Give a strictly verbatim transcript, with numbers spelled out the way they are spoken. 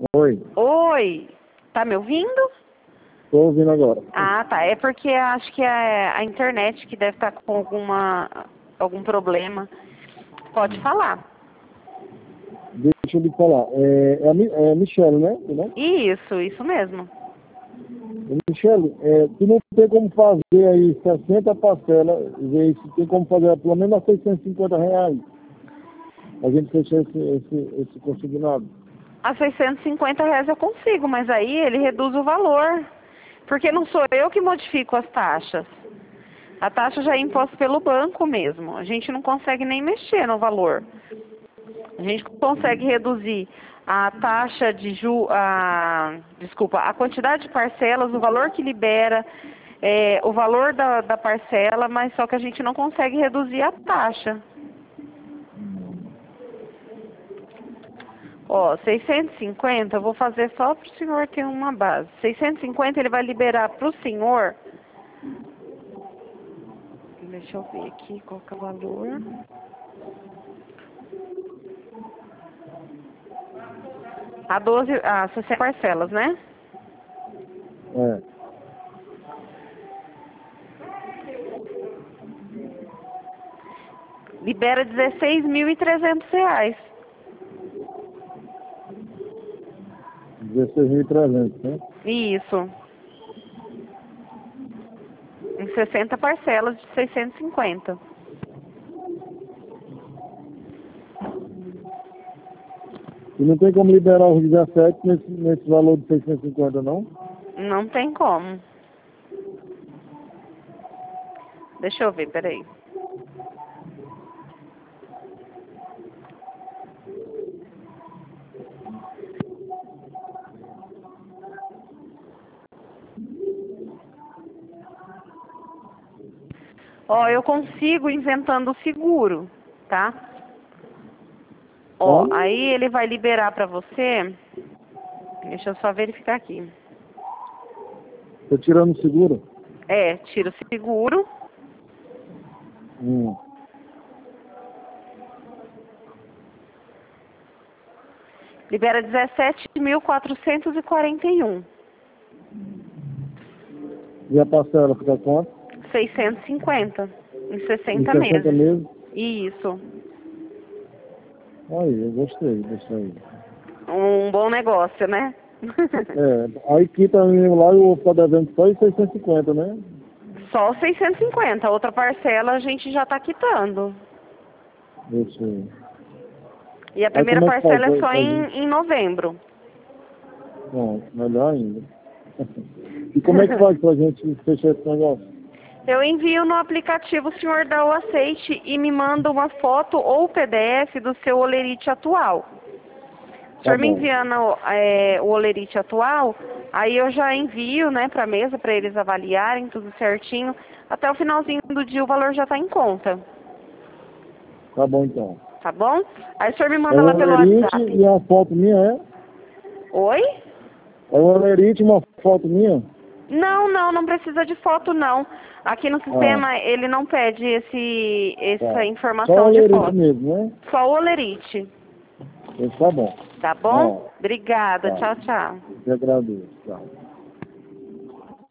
Oi, Oi, tá me ouvindo? tô ouvindo agora. Ah, tá. É porque acho que é a internet que deve estar com alguma algum problema. Pode falar. Deixa eu lhe falar. É, é a Mi- é a Michelle, né? né? Isso, isso mesmo. Michelle, é, tu não tem como fazer aí sessenta parcelas, ver se tem como fazer pelo menos a seiscentos e cinquenta reais. A gente fechar esse, esse, esse consignado. A seiscentos e cinquenta reais eu consigo, mas aí ele reduz o valor. Porque não sou eu que modifico as taxas. A taxa já é imposta pelo banco mesmo. A gente não consegue nem mexer no valor. A gente consegue reduzir a taxa de ju, a, desculpa, a quantidade de parcelas, o valor que libera, é, o valor da, da parcela, mas só que a gente não consegue reduzir a taxa. Ó, seiscentos e cinquenta, eu vou fazer só para o senhor ter uma base. seiscentos e cinquenta ele vai liberar para o senhor. Deixa eu ver aqui qual que é o valor. A doze, a sessenta parcelas, né? É. Libera dezesseis mil e trezentos reais. dezesseis mil e trezentos, né? Isso. Em sessenta parcelas de seiscentos e cinquenta. E não tem como liberar os dezessete nesse, nesse valor de seiscentos e cinquenta, não? Não tem como. Deixa eu ver, peraí. Ó, eu consigo inventando o seguro, tá? Ó, Como? aí ele vai liberar pra você. Deixa eu só verificar aqui. Tô tirando o seguro? É, tira o seguro. Hum. Libera dezessete mil quatrocentos e quarenta e um. E a parcela fica quanto? seiscentos e cinquenta. Em Em sessenta sessenta meses. meses? Isso. Aí, eu gostei disso aí. Um bom negócio, né? É, aí quita mesmo lá e o outro tá devendo só em seiscentos e cinquenta, né? Só seiscentos e cinquenta. A outra parcela a gente já tá quitando. Isso. E a Aí primeira como é que faz parcela é pra, só pra gente? em, em novembro. Bom, melhor ainda. E como é que faz pra gente fechar esse negócio? Eu envio no aplicativo, o senhor dá o aceite e me manda uma foto ou P D F do seu olerite atual. O Tá senhor me bom. enviando é, o olerite atual, aí eu já envio, né, pra mesa para eles avaliarem tudo certinho. Até o finalzinho do dia o valor já tá em conta. Tá bom então. Tá bom? Aí o senhor me É manda o lá pelo olerite WhatsApp. e a foto minha é? Oi? É o olerite e uma foto minha? Não, não, não precisa de foto não. Aqui no Ah, sistema ele não pede esse, essa tá. Só o informação de olerite foto. mesmo, né? Só o olerite. Esse tá bom. Tá bom? Ó, Obrigada. tá. Tchau, tchau. Eu agradeço. Tchau.